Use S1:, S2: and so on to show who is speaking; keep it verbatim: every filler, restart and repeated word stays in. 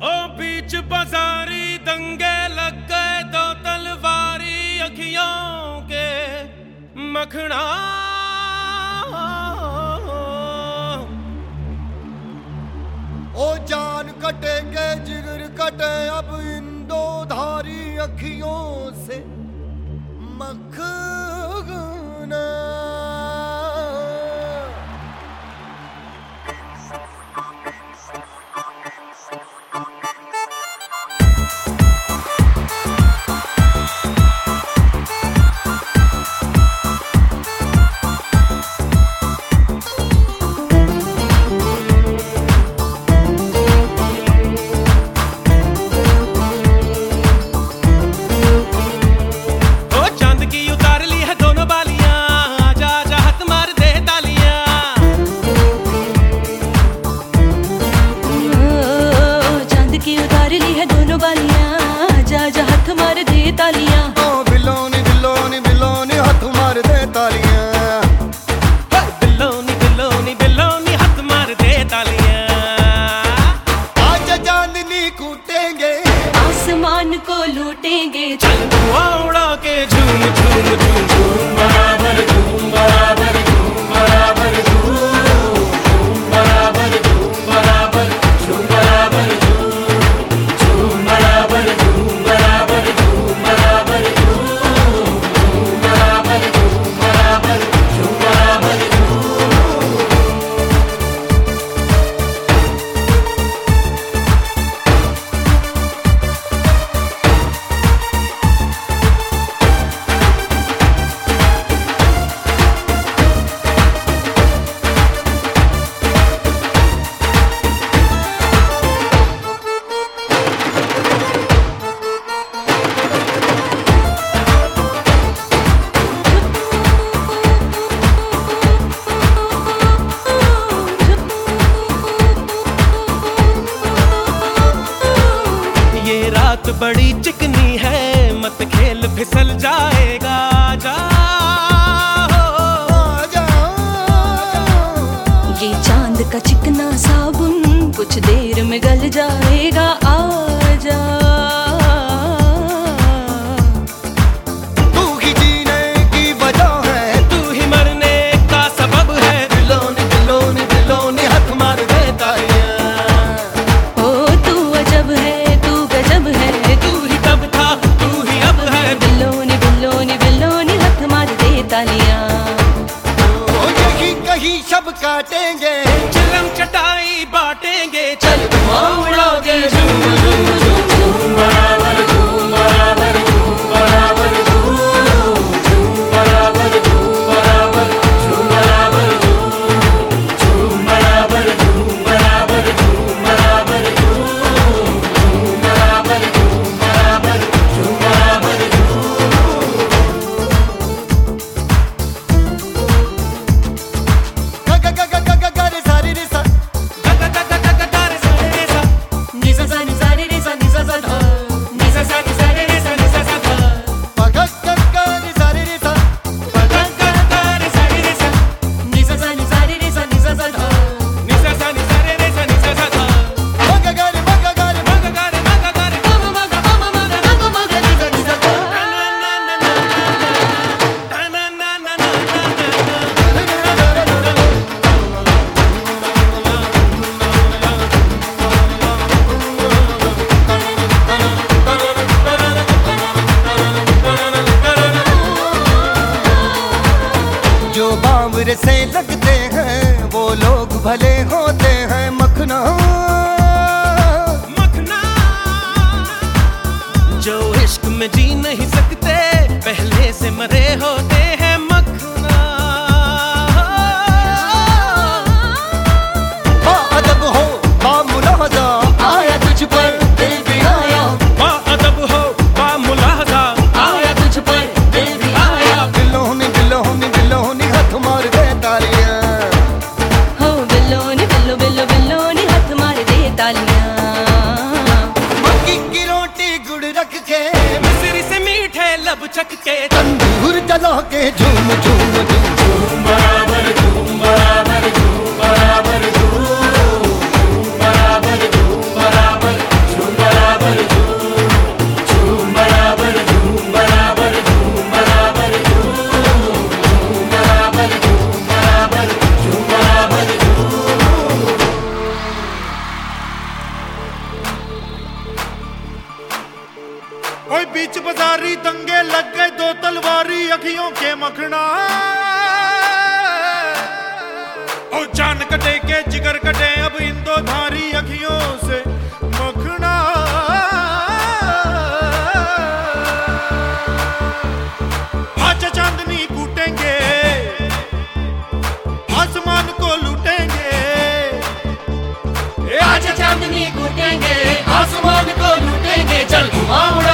S1: ओ बीच बाजारी दंगे लग गए दो तलवारी अखियों के मखना।
S2: ओ जान कटेंगे जिगर कटे अब इन दो धारी अखियों से मखना।
S1: तालियां
S2: ओ बिलोनी बिलोनी बिलोनी हाथ मार दे तालियां।
S1: बिलोनी बिलोनी बिलोनी हाथ मार दे तालियां।
S2: आज चांदनी कूटेंगे
S1: आसमान को लूटेंगे। चल धुआं उड़ा के झूम झूम झूम झूम बराबर झूम बराबर झूम बराबर झूम झूम बराबर झूम बराबर झूम बराबर झूम झूम बराबर झूम बराबर झूम बराबर झूम झूम बराबर झूम बराबर झूम बराबर झूम। रात बड़ी चिकनी है मत खेल फिसल जाएगा। जा
S3: ये चांद का चिकना साबुन कुछ देर में गल जाएगा। आजा
S2: तू ही जीने की वजह है
S1: तू ही मरने का सबब है।
S2: बिलोनी बिलोनी बिलोनी हाथ मार दे तालियां।
S3: ओ तू अजब है तू गजब है
S1: तू ही तब था तू ही अब है।
S3: बिलोनी बिलोनी बिलोनी हाथ मार दे तालियां।
S2: ओ यही कहीं शब काटेंगे
S1: चिलम चटाई बांटेंगे। चल धुआं उड़ा के झूम झूम झूम झूम बराबर झूम बराबर झूम बराबर झूम झूम बराबर झूम बराबर झूम बराबर झूम झूम बराबर झूम बराबर झूम बराबर झूम झूम बराबर झूम बराबर झूम बराबर
S2: ग ग ग ग ग ग रे सारे रे सा
S1: ग ग ग ग ग ग रे सा रे सा नि सा सा नि सा रे रे सा नि सा सा धा नि सा सा नि सा रे रे सा नि सा सा धा
S2: प ग ग ग रे सारे रे सा
S1: प ग ग ग रे सा रे रे सा नि सा सा नि सा रे रे सा नि सा सा धा नि सा सा नि सा रे रे सा नि सा सा धा
S2: म ग ग रे म ग ग रे
S1: म ग ग रे म ग ग रे म म म ग म म म ग ग म ग नि सा नि सा धा ना ना ना ना ना ना ना ना
S2: जो बावरे से लगते हैं वो लोग भले होते हैं। मखना
S1: मखना जो इश्क में जी नहीं सकते पहले से मरे होते हैं। मखना
S2: बाअदब हो बामुलाहजा आया तुझ पर दिल भी आया।
S1: बाअदब हो बामुलाहजा आया तुझ पर दिल भी आया।
S2: बिलोनी बिलोनी बिलोनी हाथ मार दे तालियां।
S3: हो बिलोनी बिलो बिलो बिलोनी हाथ मार दे तालियां।
S2: मक्की की रोटी गुड़ रख के
S1: मिस्री से मीठे लब चख के।
S2: तंदूर जला के झूम झूम झूम
S1: झूम बराबर झूम बराबर झूम बराबर झूम झूम बराबर झूम बराबर झूम बीच बाजारी दंगे लग गए, दो तलवारी अखियों के मखना। ओ जान कटे के जिगर कटे अब इन दो धारी अखियों से मखना। आज चांदनी कूटेंगे, आसमान को लूटेंगे।
S4: आज चांदनी कूटेंगे, आसमान को लूटेंगे। चल घुमा